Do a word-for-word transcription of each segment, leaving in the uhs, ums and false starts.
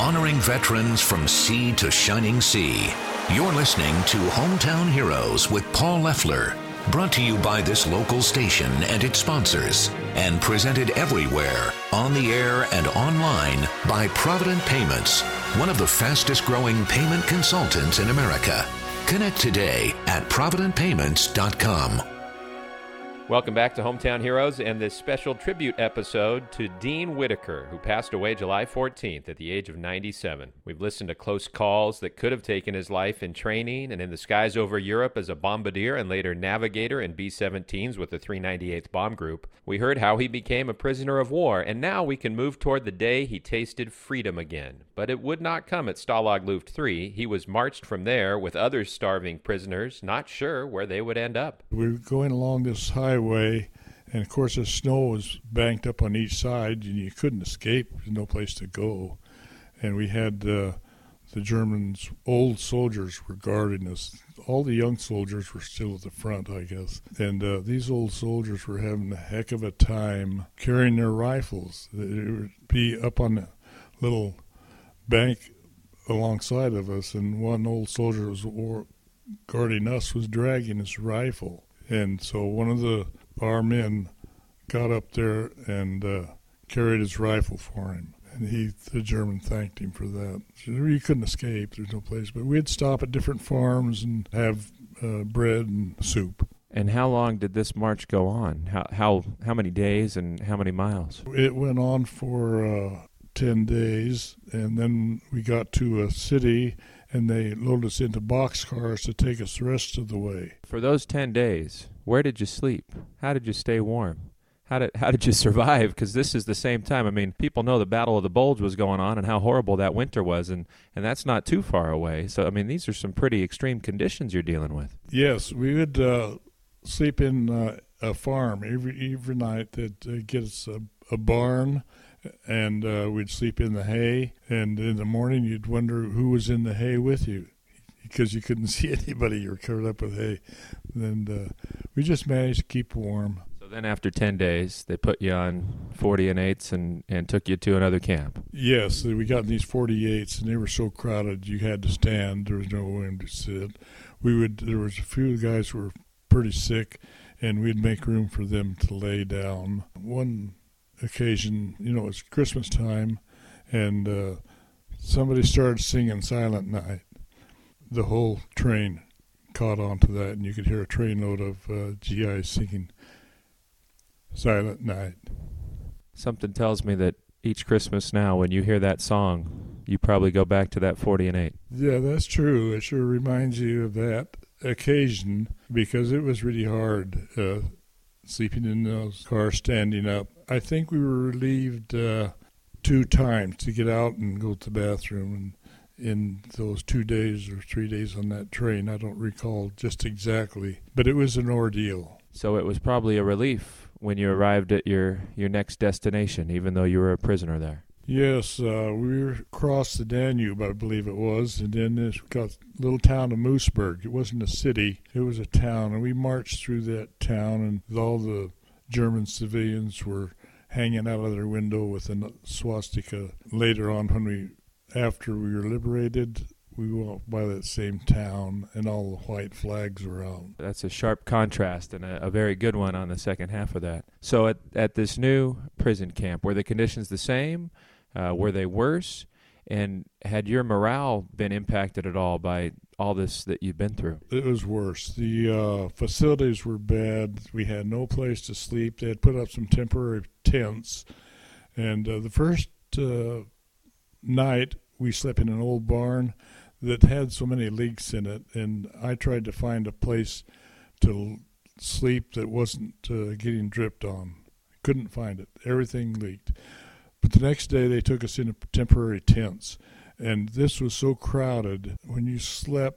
honoring veterans from sea to shining sea. You're listening to Hometown Heroes with Paul Leffler, brought to you by this local station and its sponsors, and presented everywhere, on the air and online, by Provident Payments, one of the fastest growing payment consultants in America. Connect today at provident payments dot com. Welcome back to Hometown Heroes and this special tribute episode to Dean Whitaker, who passed away July fourteenth at the age of ninety-seven. We've listened to close calls that could have taken his life in training and in the skies over Europe as a bombardier and later navigator in B seventeens with the three ninety-eighth Bomb Group. We heard how he became a prisoner of war, and now we can move toward the day he tasted freedom again. But it would not come at Stalag Luft three. He was marched from there with other starving prisoners, not sure where they would end up. We were going along this highway, and of course the snow was banked up on each side, and you couldn't escape. There's no place to go. And we had uh, the Germans, old soldiers were guarding us. All the young soldiers were still at the front, I guess. And uh, these old soldiers were having a heck of a time carrying their rifles. They would be up on the little bank alongside of us, and one old soldier was war- guarding us was dragging his rifle. And so one of the our men got up there and uh, carried his rifle for him. And he, the German, thanked him for that. So you couldn't escape. There's no place. But we'd stop at different farms and have uh, bread and soup. And how long did this march go on? How how how many days and how many miles? It went on for uh, ten days, and then we got to a city, and they loaded us into boxcars to take us the rest of the way. For those ten days, where did you sleep? How did you stay warm? How did how did you survive? Because this is the same time. I mean, people know the Battle of the Bulge was going on and how horrible that winter was, and, and that's not too far away. So, I mean, these are some pretty extreme conditions you're dealing with. Yes, we would uh, sleep in uh, a farm every every night that uh, gets a, a barn, and uh, we'd sleep in the hay, and in the morning you'd wonder who was in the hay with you because you couldn't see anybody. You were covered up with hay. And uh, we just managed to keep warm. So then after ten days, they put you on forty and eights and, and took you to another camp. Yes, we got in these forty-eights, and they were so crowded you had to stand. There was no room to sit. We would. There was a few guys who were pretty sick, and we'd make room for them to lay down. One occasion, you know, it was Christmas time, and uh, somebody started singing Silent Night. The whole train caught on to that, and you could hear a trainload of uh, G Is singing Silent Night. Something tells me that each Christmas now, when you hear that song, you probably go back to that forty and eight. Yeah, that's true. It sure reminds you of that occasion, because it was really hard uh, sleeping in those cars, standing up. I think we were relieved uh, two times to get out and go to the bathroom, and in those two days or three days on that train, I don't recall just exactly, but it was an ordeal. So it was probably a relief when you arrived at your, your next destination, even though you were a prisoner there. Yes, uh, we were across the Danube, I believe it was, and then this got a little town of Moosburg. It wasn't a city, it was a town, and we marched through that town, and all the German civilians were hanging out of their window with a swastika. Later on, when we, after we were liberated, we walked by that same town, and all the white flags were out. That's a sharp contrast, and a, a very good one on the second half of that. So at, at this new prison camp, were the conditions the same? Uh, were they worse? And had your morale been impacted at all by all this that you've been through? It was worse. The uh, facilities were bad. We had no place to sleep. They had put up some temporary tents. And uh, the first uh, night, we slept in an old barn that had so many leaks in it. And I tried to find a place to sleep that wasn't uh, getting dripped on. Couldn't find it. Everything leaked. But the next day they took us into temporary tents, and this was so crowded. When you slept,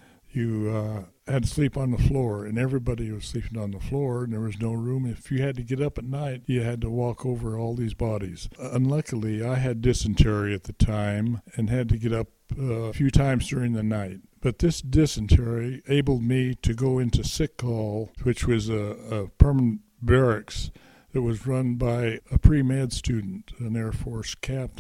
you uh, had to sleep on the floor, and everybody was sleeping on the floor, and there was no room. If you had to get up at night, you had to walk over all these bodies. Unluckily, I had dysentery at the time and had to get up uh, a few times during the night. But this dysentery enabled me to go into sick hall, which was a, a permanent barracks that was run by a pre-med student, an Air Force captain.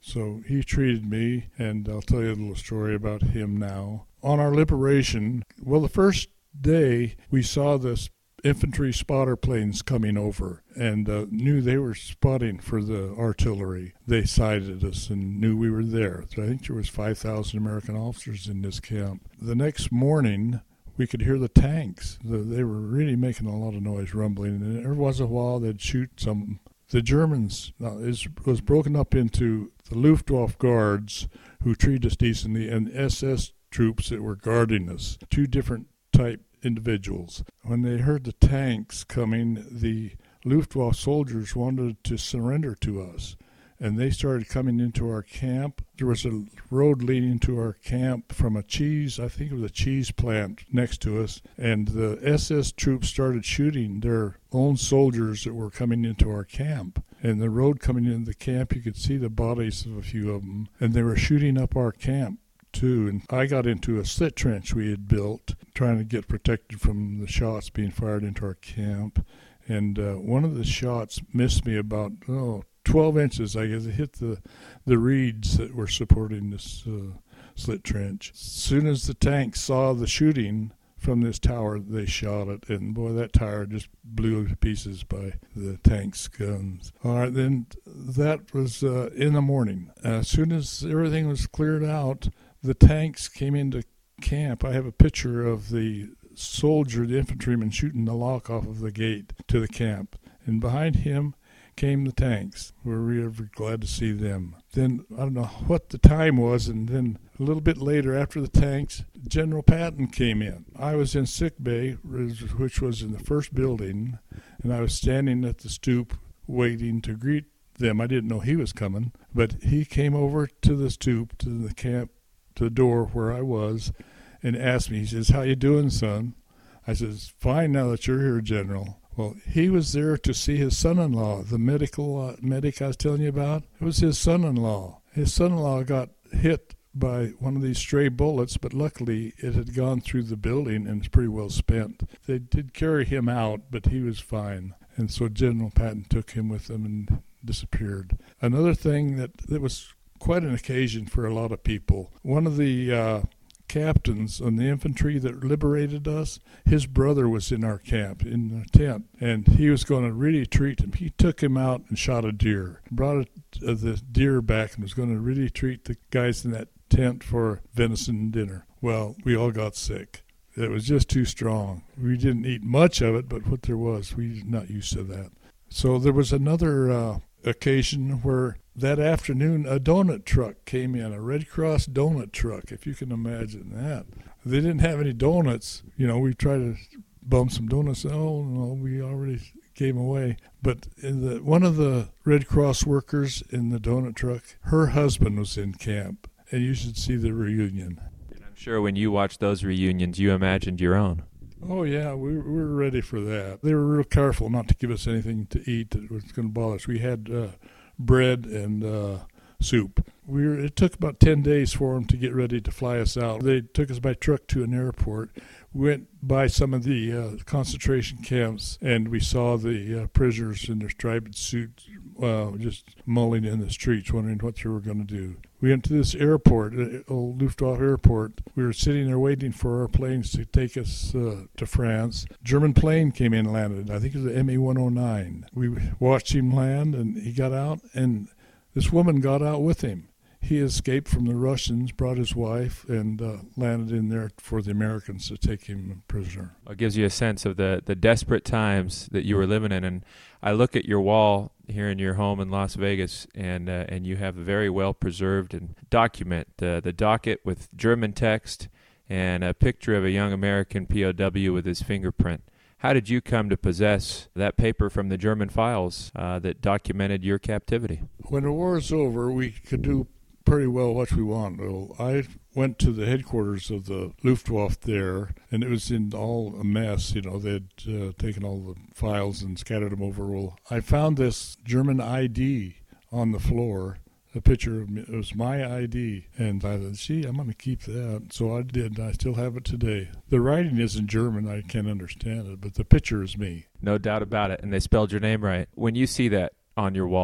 So he treated me, and I'll tell you a little story about him now. On our liberation, well, the first day we saw this infantry spotter planes coming over and uh, knew they were spotting for the artillery. They sighted us and knew we were there. So I think there was five thousand American officers in this camp. The next morning, we could hear the tanks. The, they were really making a lot of noise, rumbling, and every once in a while they'd shoot some. The Germans uh, is, was broken up into the Luftwaffe guards, who treated us decently, and S S troops that were guarding us, two different type individuals. When they heard the tanks coming, the Luftwaffe soldiers wanted to surrender to us, and they started coming into our camp. There was a road leading to our camp from a cheese, I think it was a cheese plant next to us, and the S S troops started shooting their own soldiers that were coming into our camp. And the road coming into the camp, you could see the bodies of a few of them, and they were shooting up our camp too. And I got into a slit trench we had built, trying to get protected from the shots being fired into our camp. And uh, one of the shots missed me about, oh, twelve inches, I guess. It hit the, the reeds that were supporting this uh, slit trench. As soon as the tanks saw the shooting from this tower, they shot it. And, boy, that tower just blew to pieces by the tank's guns. All right, then that was uh, in the morning. As soon as everything was cleared out, the tanks came into camp. I have a picture of the soldier, the infantryman, shooting the lock off of the gate to the camp. And behind him came the tanks. We were really glad to see them. Then, I don't know what the time was, and then a little bit later, after the tanks, General Patton came in. I was in sick bay, which was in the first building, and I was standing at the stoop waiting to greet them. I didn't know he was coming, but he came over to the stoop, to the camp, to the door where I was, and asked me, he says, "How you doing, son?" I says, "Fine now that you're here, General." Well, he was there to see his son-in-law, the medical uh, medic I was telling you about. It was his son-in-law. His son-in-law got hit by one of these stray bullets, but luckily it had gone through the building and was pretty well spent. They did carry him out, but he was fine. And so General Patton took him with them and disappeared. Another thing that, that was quite an occasion for a lot of people. One of the uh, captains on the infantry that liberated us, his brother was in our camp, in the tent, and he was going to really treat him. He took him out and shot a deer, brought it, uh, the deer back, and was going to really treat the guys in that tent for venison dinner. Well, we all got sick. It was just too strong. We didn't eat much of it, but what there was, we were not used to that. So there was another uh, occasion where that afternoon a donut truck came in, a Red Cross donut truck, if you can imagine that. They didn't have any donuts. You know, we tried to bum some donuts. Oh, no, we already gave them away. But in the, one of the Red Cross workers in the donut truck, her husband was in camp, and you should see the reunion. And I'm sure when you watched those reunions, you imagined your own. Oh, yeah, we, we were ready for that. They were real careful not to give us anything to eat that was going to bother us. We had uh, bread and uh, soup. We were, it took about ten days for them to get ready to fly us out. They took us by truck to an airport. We went by some of the uh, concentration camps, and we saw the uh, prisoners in their striped suits uh, just mulling in the streets, wondering what they were going to do. We went to this airport, uh, old Luftwaffe airport. We were sitting there waiting for our planes to take us uh, to France. German plane came in and landed. I think it was the M E one oh nine. We watched him land, and he got out, and this woman got out with him. He escaped from the Russians, brought his wife, and uh, landed in there for the Americans to take him prisoner. It gives you a sense of the, the desperate times that you were living in. And I look at your wall here in your home in Las Vegas, and uh, and you have a very well-preserved and document, uh, the docket with German text and a picture of a young American P O W with his fingerprint. How did you come to possess that paper from the German files uh, that documented your captivity? When the war was over, we could do pretty well what we wanted. Well, I went to the headquarters of the Luftwaffe there, and it was in all a mess. You know, they had uh, taken all the files and scattered them over. Well, I found this German I D on the floor, a picture of me. It was my I D, and I thought, gee, I'm going to keep that. So I did, and I still have it today. The writing is in German. I can't understand it, but the picture is me. No doubt about it, and they spelled your name right. When you see that on your wall,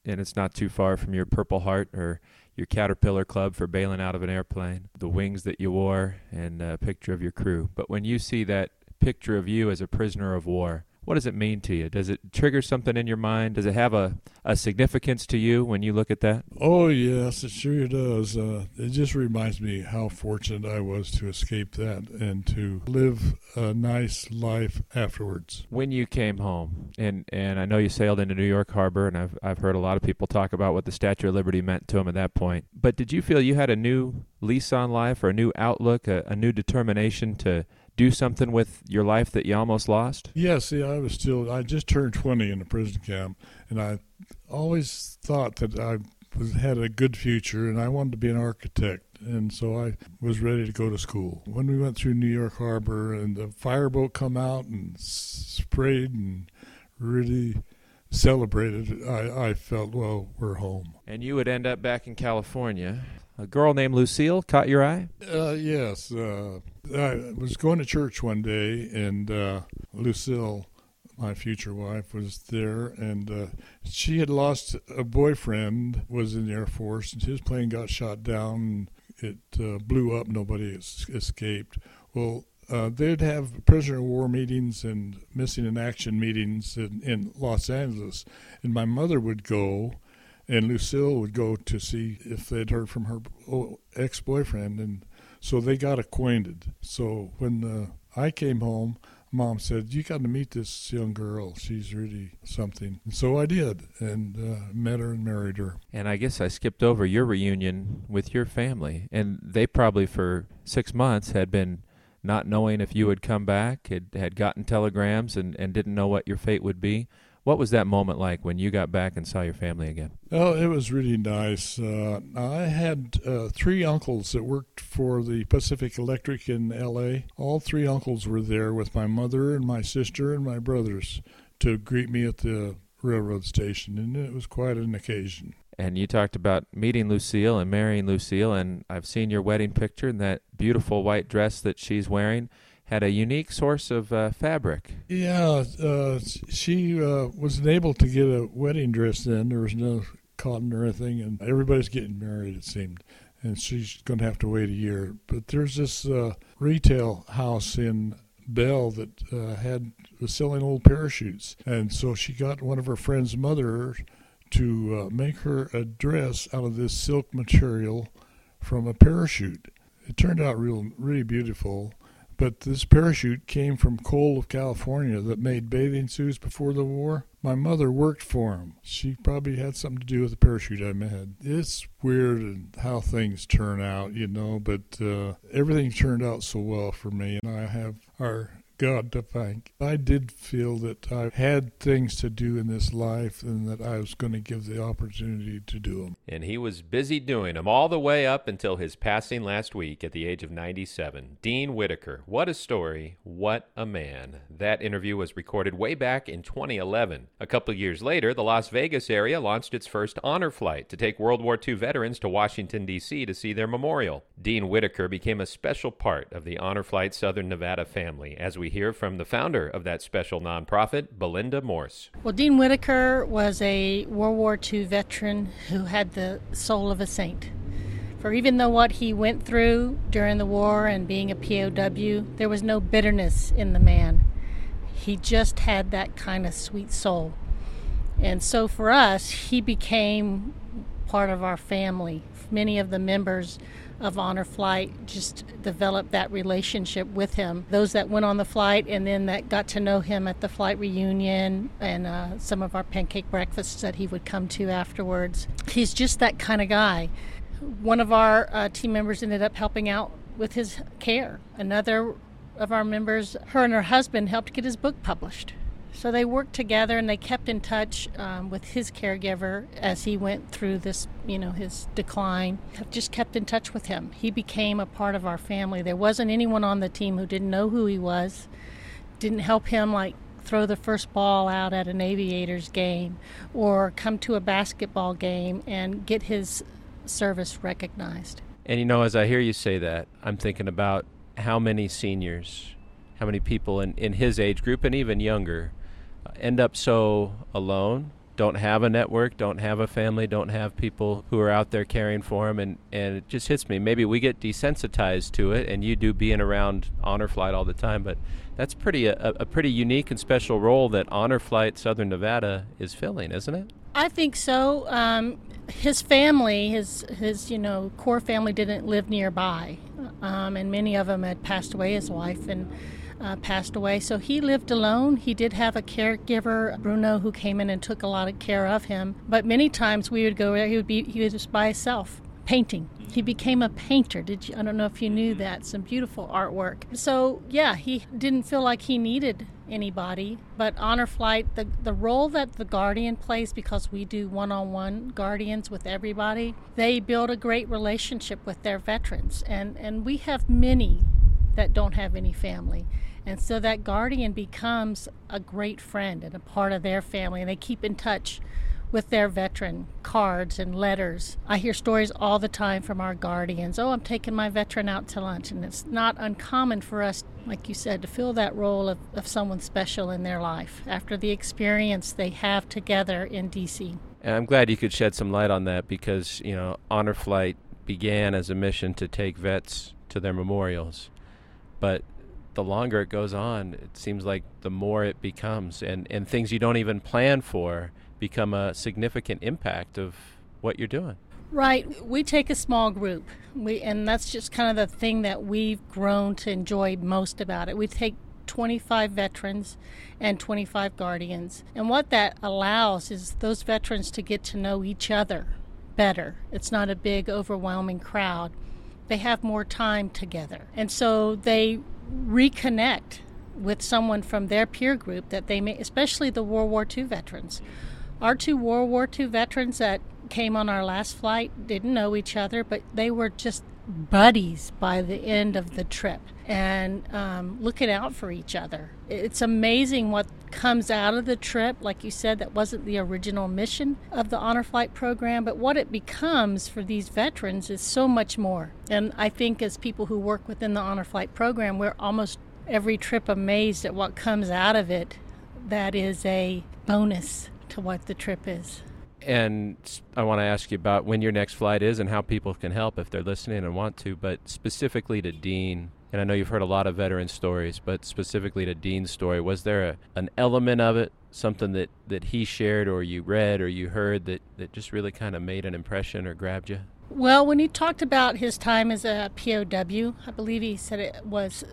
and it's not too far from your Purple Heart or your Caterpillar Club for bailing out of an airplane, the wings that you wore, and a picture of your crew. But when you see that picture of you as a prisoner of war, what does it mean to you? Does it trigger something in your mind? Does it have a, a significance to you when you look at that? Oh, yes, it sure does. Uh, it just reminds me how fortunate I was to escape that and to live a nice life afterwards. When you came home, and, and I know you sailed into New York Harbor, and I've, I've heard a lot of people talk about what the Statue of Liberty meant to them at that point, but did you feel you had a new lease on life or a new outlook, a, a new determination to do something with your life that you almost lost? Yes, see, I was still, I just turned twenty in a prison camp, and I always thought that I was, had a good future, and I wanted to be an architect, and so I was ready to go to school. When we went through New York Harbor, and the fireboat come out and sprayed and really celebrated, I, I felt, well, we're home. And you would end up back in California. A girl named Lucille caught your eye? Uh, yes. Uh, I was going to church one day, and uh, Lucille, my future wife, was there, and uh, she had lost a boyfriend, was in the Air Force, and his plane got shot down, and it uh, blew up. Nobody es- escaped. Well, uh, they'd have prisoner of war meetings and missing in action meetings in, in Los Angeles, and my mother would go, and Lucille would go to see if they'd heard from her ex-boyfriend, and so they got acquainted. So when uh, I came home, Mom said, you got to meet this young girl. She's really something. And so I did, and uh, met her and married her. And I guess I skipped over your reunion with your family. And they probably for six months had been not knowing if you would come back, had, had gotten telegrams and, and didn't know what your fate would be. What was that moment like when you got back and saw your family again? Oh, it was really nice. Uh, I had uh, three uncles that worked for the Pacific Electric in L A. All three uncles were there with my mother and my sister and my brothers to greet me at the railroad station, and it was quite an occasion. And you talked about meeting Lucille and marrying Lucille, and I've seen your wedding picture and that beautiful white dress that she's wearing had a unique source of uh, fabric. Yeah, uh, she uh, wasn't able to get a wedding dress then. There was no cotton or anything, and everybody's getting married, it seemed, and she's going to have to wait a year. But there's this uh, retail house in Bell that uh, had was selling old parachutes, and so she got one of her friend's mother to uh, make her a dress out of this silk material from a parachute. It turned out real, really beautiful. But this parachute came from Cole of California that made bathing suits before the war. My mother worked for him. She probably had something to do with the parachute I made. It's weird how things turn out, you know, but uh, everything turned out so well for me, and I have our God to thank. I did feel that I had things to do in this life and that I was going to give the opportunity to do them. And he was busy doing them all the way up until his passing last week at the age of ninety-seven. Dean Whitaker. What a story. What a man. That interview was recorded way back in twenty eleven. A couple of years later, the Las Vegas area launched its first honor flight to take World War Two veterans to Washington, D C to see their memorial. Dean Whitaker became a special part of the Honor Flight Southern Nevada family, as we hear from the founder of that special nonprofit, Belinda Morse. Well, Dean Whitaker was a World War Two veteran who had the soul of a saint. For even though what he went through during the war and being a P O W, there was no bitterness in the man. He just had that kind of sweet soul. And so for us, he became part of our family. Many of the members of Honor Flight just developed that relationship with him. Those that went on the flight and then that got to know him at the flight reunion and uh, some of our pancake breakfasts that he would come to afterwards. He's just that kind of guy. One of our uh, team members ended up helping out with his care. Another of our members, her and her husband, helped get his book published. So they worked together and they kept in touch um, with his caregiver as he went through this, you know, his decline. Have just kept in touch with him. He became a part of our family. There wasn't anyone on the team who didn't know who he was, didn't help him like throw the first ball out at an Aviators game or come to a basketball game and get his service recognized. And you know, as I hear you say that, I'm thinking about how many seniors, how many people in, in his age group and even younger end up so alone, don't have a network, don't have a family, don't have people who are out there caring for them, and, and it just hits me. Maybe we get desensitized to it, and you do being around Honor Flight all the time, but that's pretty a, a pretty unique and special role that Honor Flight Southern Nevada is filling, isn't it? I think so. Um, his family, his his you know core family, didn't live nearby, um, and many of them had passed away. His wife and uh, passed away, so he lived alone. He did have a caregiver, Bruno, who came in and took a lot of care of him. But many times we would go there. He would be he was just by himself painting. He became a painter. Did you? I don't know if you knew that. Some beautiful artwork. So yeah, he didn't feel like he needed anybody. But Honor Flight, the the role that the Guardian plays, because we do one-on-one guardians with everybody, they build a great relationship with their veterans, and and we have many that don't have any family. And so that Guardian becomes a great friend and a part of their family, and they keep in touch with their veteran, cards and letters. I hear stories all the time from our Guardians. Oh, I'm taking my veteran out to lunch. And it's not uncommon for us, like you said, to fill that role of, of someone special in their life after the experience they have together in D C. And I'm glad you could shed some light on that, because, you know, Honor Flight began as a mission to take vets to their memorials. But the longer it goes on, it seems like the more it becomes, and, and things you don't even plan for become a significant impact of what you're doing. Right. We take a small group, we, and that's just kind of the thing that we've grown to enjoy most about it. We take twenty-five veterans and twenty-five Guardians, and what that allows is those veterans to get to know each other better. It's not a big, overwhelming crowd. They have more time together, and so they reconnect with someone from their peer group that they may, especially the World War Two veterans. Our two World War Two veterans that came on our last flight didn't know each other, but they were just buddies by the end of the trip, and um, looking out for each other. It's amazing what comes out of the trip. Like you said, that wasn't the original mission of the Honor Flight program, but what it becomes for these veterans is so much more. And I think as people who work within the Honor Flight program, we're almost every trip amazed at what comes out of it that is a bonus to what the trip is. And I want to ask you about when your next flight is and how people can help if they're listening and want to, but specifically to Dean. And I know you've heard a lot of veteran stories, but specifically to Dean's story, was there a, an element of it, something that, that he shared or you read or you heard that, that just really kind of made an impression or grabbed you? Well, when he talked about his time as a P O W, I believe he said it was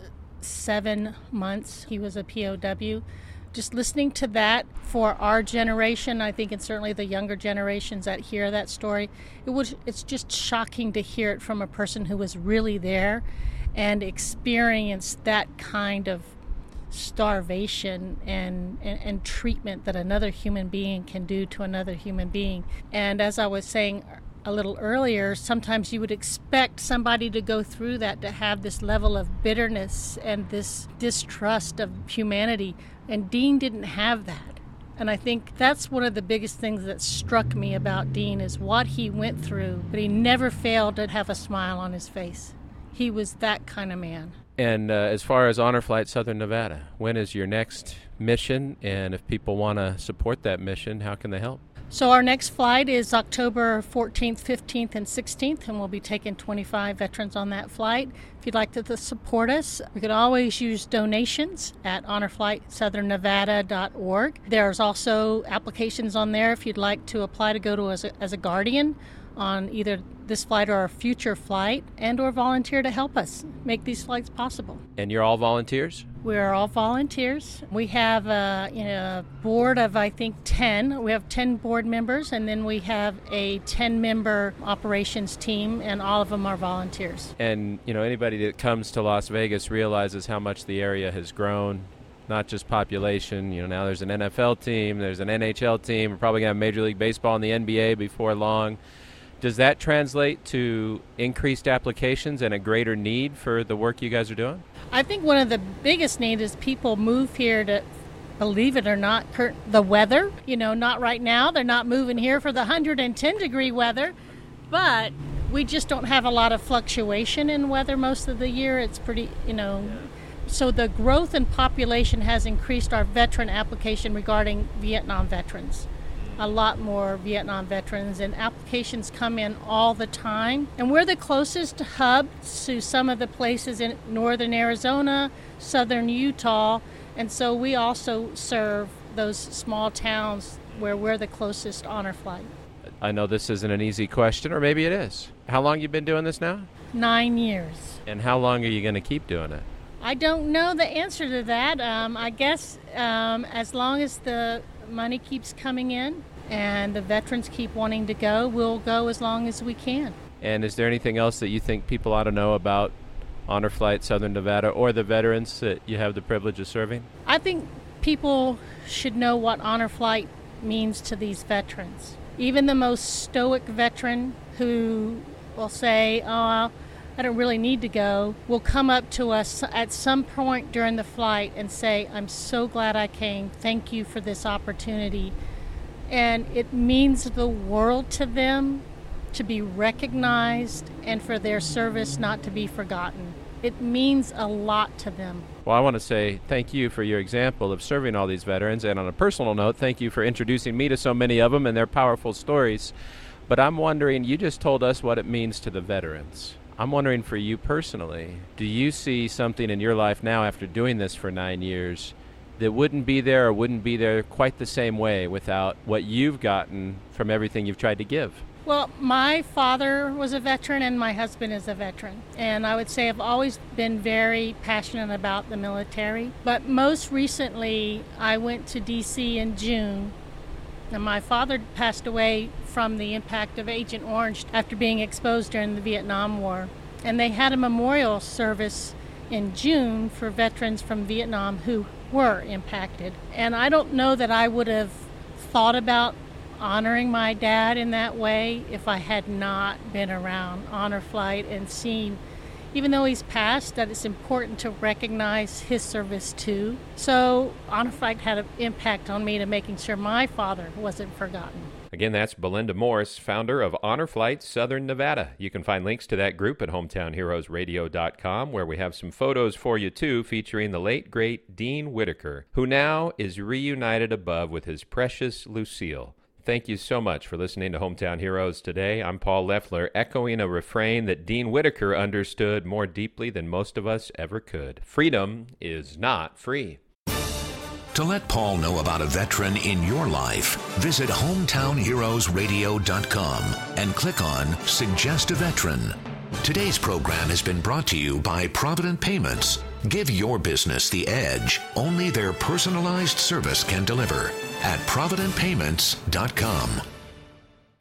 seven months he was a P O W. Just listening to that for our generation, I think, and certainly the younger generations that hear that story, it was it's just shocking to hear it from a person who was really there and experienced that kind of starvation and, and, and treatment that another human being can do to another human being. And as I was saying a little earlier, sometimes you would expect somebody to go through that, to have this level of bitterness and this distrust of humanity. And Dean didn't have that. And I think that's one of the biggest things that struck me about Dean is what he went through, but he never failed to have a smile on his face. He was that kind of man. And uh, as far as Honor Flight Southern Nevada, when is your next mission? And if people want to support that mission, how can they help? So our next flight is October fourteenth, fifteenth, and sixteenth, and we'll be taking twenty-five veterans on that flight. If you'd like to, to support us, we could always use donations at honor flight southern nevada dot org. There's also applications on there if you'd like to apply to go to as a, as a guardian on either this flight or a future flight, and or volunteer to help us make these flights possible. And you're all volunteers? We're all volunteers. We have a, you know, a board of, I think, ten. We have ten board members, and then we have a ten-member operations team, and all of them are volunteers. And, you know, anybody that comes to Las Vegas realizes how much the area has grown, not just population. You know, now there's an N F L team, there's an N H L team. We're probably going to have Major League Baseball and the N B A before long. Does that translate to increased applications and a greater need for the work you guys are doing? I think one of the biggest needs is people move here to, believe it or not, the weather. You know, not right now. They're not moving here for the one hundred ten degree weather, but we just don't have a lot of fluctuation in weather most of the year. It's pretty, you know, so the growth in population has increased our veteran application regarding Vietnam veterans. a lot more Vietnam veterans, and applications come in all the time. And we're the closest hub to some of the places in northern Arizona, southern Utah, and so we also serve those small towns where we're the closest honor flight. I know this isn't an easy question, or maybe it is. How long you been doing this now? Nine years. And how long are you going to keep doing it? I don't know the answer to that. Um, I guess um, as long as the money keeps coming in and the veterans keep wanting to go, we'll go as long as we can. And is there anything else that you think people ought to know about Honor Flight Southern Nevada or the veterans that you have the privilege of serving? I think people should know what Honor Flight means to these veterans. Even the most stoic veteran who will say, oh, I don't really need to go, will come up to us at some point during the flight and say, I'm so glad I came. Thank you for this opportunity. And it means the world to them to be recognized and for their service not to be forgotten. It means a lot to them. Well, I want to say thank you for your example of serving all these veterans. And on a personal note, thank you for introducing me to so many of them and their powerful stories. But I'm wondering, you just told us what it means to the veterans. I'm wondering for you personally, do you see something in your life now after doing this for nine years that wouldn't be there or wouldn't be there quite the same way without what you've gotten from everything you've tried to give? Well, my father was a veteran and my husband is a veteran. And I would say I've always been very passionate about the military. But most recently, I went to D C in June. And my father passed away from the impact of Agent Orange after being exposed during the Vietnam War. And they had a memorial service in June for veterans from Vietnam who were impacted. And I don't know that I would have thought about honoring my dad in that way if I had not been around Honor Flight and seen, even though he's passed, that it's important to recognize his service too. So Honor Flight had an impact on me to making sure my father wasn't forgotten. Again, that's Belinda Morse, founder of Honor Flight Southern Nevada. You can find links to that group at hometown heroes radio dot com, where we have some photos for you too, featuring the late, great Dean Whitaker, who now is reunited above with his precious Lucille. Thank you so much for listening to Hometown Heroes today. I'm Paul Leffler, echoing a refrain that Dean Whitaker understood more deeply than most of us ever could. Freedom is not free. To let Paul know about a veteran in your life, visit hometown heroes radio dot com and click on Suggest a Veteran. Today's program has been brought to you by Provident Payments. Give your business the edge only their personalized service can deliver at provident payments dot com.